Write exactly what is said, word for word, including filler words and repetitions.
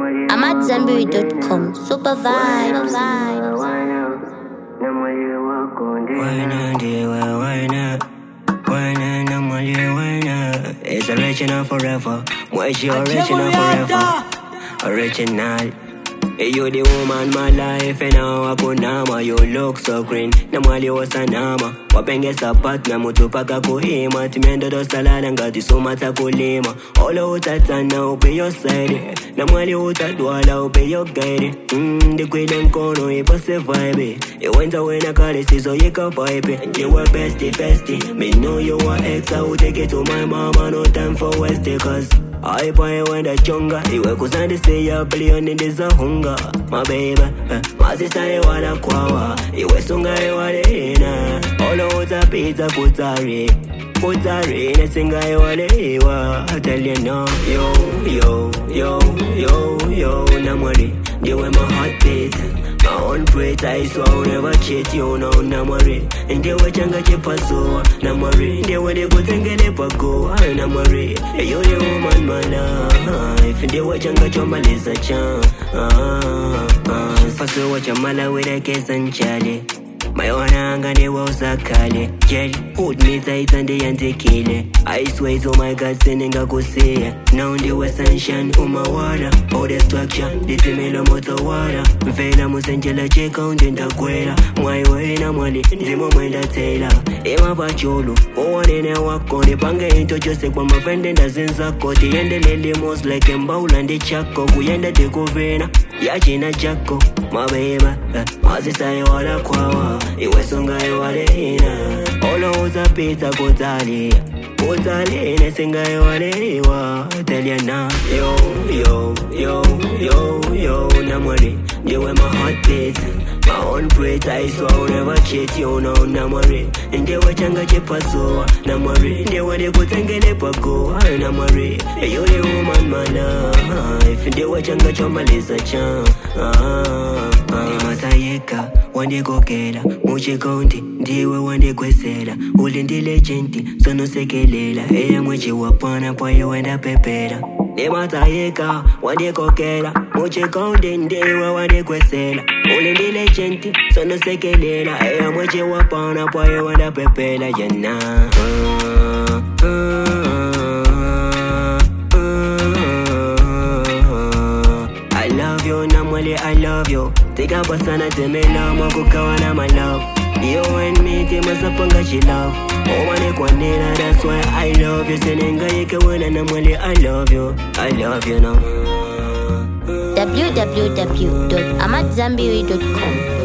I'm at Zambiri dot com. Super vibes. Why not, dear? Why not? Why not? No more, dear, why not? It's original forever. Why she original forever? Original. Hey, you the woman, my life, and now I could nama. You look so green, na mwali wasa nama. Wapenge sapat na mutupaka kuhima. Timiendo do salada ngati sumata kulima. Olo utatana upe yo side. Na mwali utadwala upe yo guide. Mmm, the kwile mkono ipo se vibe. You went away na kare sizo yeka pipe. And you were bestie, bestie. Me know you were ex, I would take it to my mama. No time for Westie, cause I buy when the chunga. Iwe kusande say ya billion in this a hunger. My baby, uh, my sister I wanna kwawa. Iwe sunga I wanna ina. All out a pizza putari. Putari, na singa I wanna iwa. I tell you no, yo, yo, yo, yo, yo. Namwari, you were my heartbeat. My own breath, I swear I'll never cheat you, no, Namari. And they were changa chipaso, Namari. They were the good and get it go, Namari. You're the woman, man. If they were changa chomalisa chan. First, watch a mala with a case and Charlie. My own anger, they was a kale. Jelly, put me tight and they ain't kill it. I swear to my God, sending a go say. Now they were sunshine, oh my water. All destruction, this is me motor water. Vela musangela check on the quera. My way, na money, the moment I tell her. Ema Bacholo, oh, one in a walk on the panga into just like my friend and the Zenza Coti and the lady most like a bowl and the Chaco. We ended the Govena, Yachina Jaco, my baby. My sister, I wanna kwawa. Iwe sunga iwale ina. Olo uza pita kutali. Kutali ina singa iwale iwa. Tell ya na. Yo, yo, yo, yo, yo. Namwari, you were my heartbeat. My own breath, I swear I'll never cheat you, no, Namwari. And they were changa chipaso, Namwari. They were the good and get it go, Namwari. You the woman, man. If they were changa chomalisa chan. Matayeka, wande kokela, muche konti, ndiwe wande kwesela, ulindi legenti, sono sekelela, eya mwechi wapana kwa yu wenda pepela. Ne matayeka, wande kokela, muche konti, ndiwe wande kwesela, ulindi legenti, sono sekelela, eya mwechi wapana kwa yu wenda pepela, jana. Uh, uh, I love you, Namwali, I love you. Take up a sana to me love, Makukawana, my love. You and me, Timasapanga, she love. Oh, Mane Kwanina, that's why I love you. Senenga, Yekawina, Namwali, I love you. I love you now. w w w dot amat zambiri dot com